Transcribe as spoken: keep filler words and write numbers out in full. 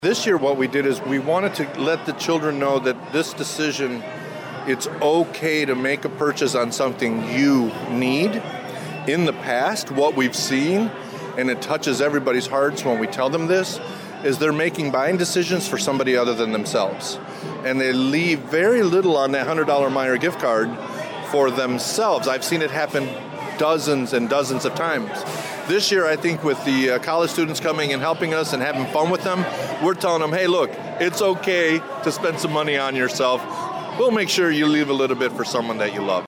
This year what we did is we wanted to let the children know that this decision, it's okay to make a purchase on something you need. In the past, what we've seen, and it touches everybody's hearts when we tell them this, is they're making buying decisions for somebody other than themselves. And they leave very little on that one hundred dollars Meijer gift card for themselves. I've seen it happen dozens and dozens of times. This year, I think with the uh, college students coming and helping us and having fun with them, we're telling them, hey, look, it's okay to spend some money on yourself. We'll make sure you leave a little bit for someone that you love.